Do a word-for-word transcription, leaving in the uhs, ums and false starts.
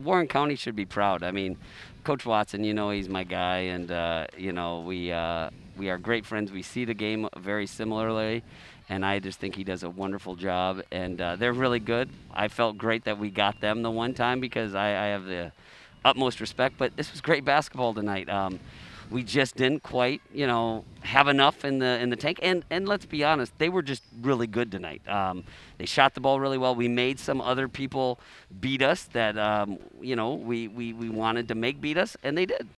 Warren County should be proud. I mean, Coach Watson, you know, he's my guy, and uh, you know, we uh, we are great friends. We see the game very similarly, and I just think he does a wonderful job. And uh, they're really good. I felt great that we got them the one time because I, I have the utmost respect. But this was great basketball tonight. Um, we just didn't quite, you know, have enough in the in the tank. And and let's be honest, they were just really good tonight. Um, they shot the ball really well. We made some other people beat us that um, you know we, we we wanted to make beat us, and they did.